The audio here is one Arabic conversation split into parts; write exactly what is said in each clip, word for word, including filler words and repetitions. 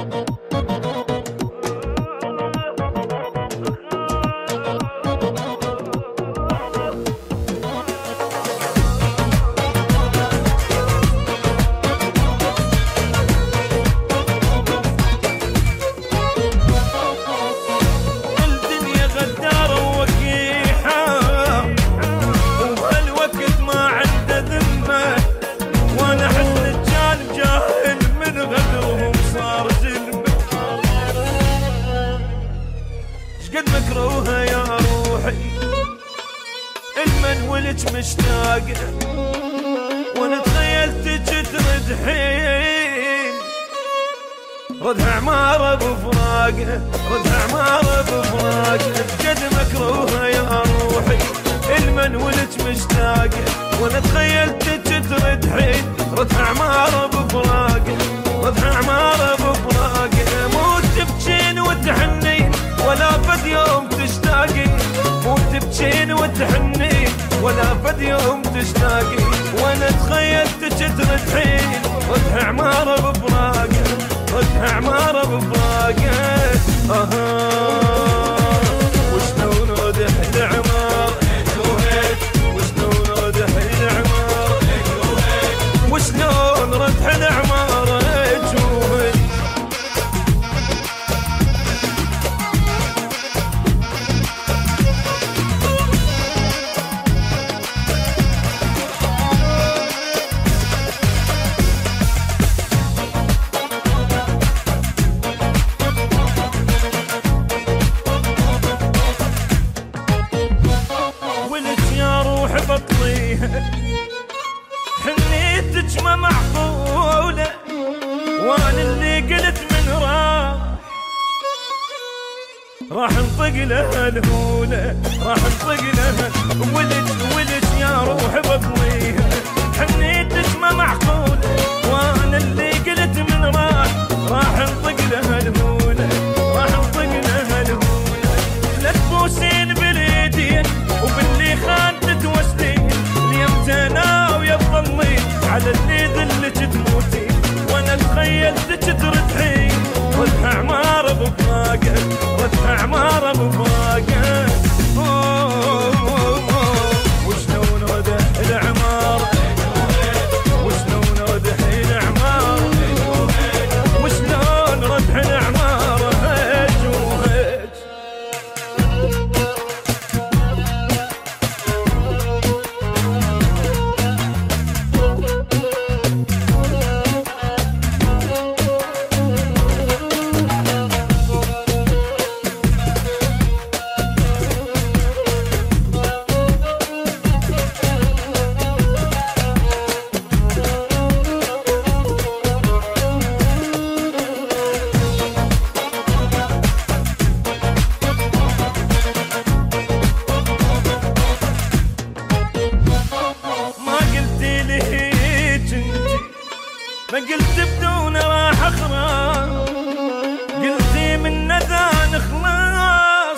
قد مكروهه يا روحي المن ولك مشتاقه، وانا تخيلتك ترد حين ردها عماره بفراقه، ردها عماره بفراقه. قد مكروهه يا روحي المن ولك مشتاقه، وانا تخيلتك ترد حين ردها عماره بفراقه، ردها عماره بفراقه. مو تبكين وتحنين ولا فد يوم تشتاقي، مو تبكين وتحنين ولا فد يوم تشتاقي، وانا تخيلتك تردحين ردها عماره بفراقه، ردها عماره بفراقه. اها وشلون ردح العمار وشلون ردح العمار وشلون ردح العمار. حنيتك ما معقولة وانا اللي قلت من راح راح انطق لها الهولة، راح انطق لها ولد ولد يا روح بطليها. حنيتك ما معقولة وانا اللي قلت من راح راح انطق لها الهولة، راح انطق لها الهولة. لا تبوسين بالايدين وباللي خان تتوسلين اليمتى انا ويا تضلين على اللي ذلك تموتين، وانا تخيلتك تردحين ردها عماره بفراقه، ردها عماره بفراقه. وشلون ردح العمار وشلون ردح العمار وشلون ردح العمار. هج وهج ما قلت بدون راح اخرى، قلتي من ندى نخلص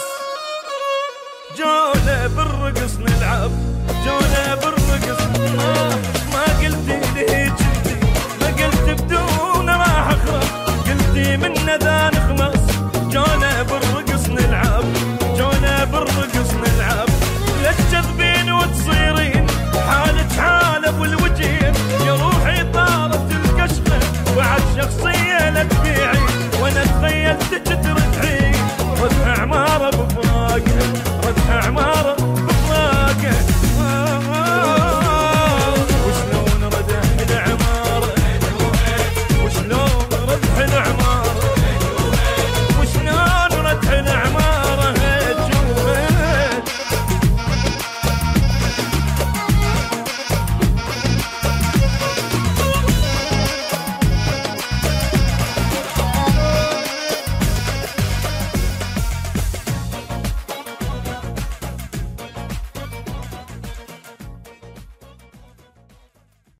جولة بالرقص نلعب، جولة بالرقص. ما, ما قلتي ليش انتي، ما قلت بدون راح اخرى، قلتي من ندى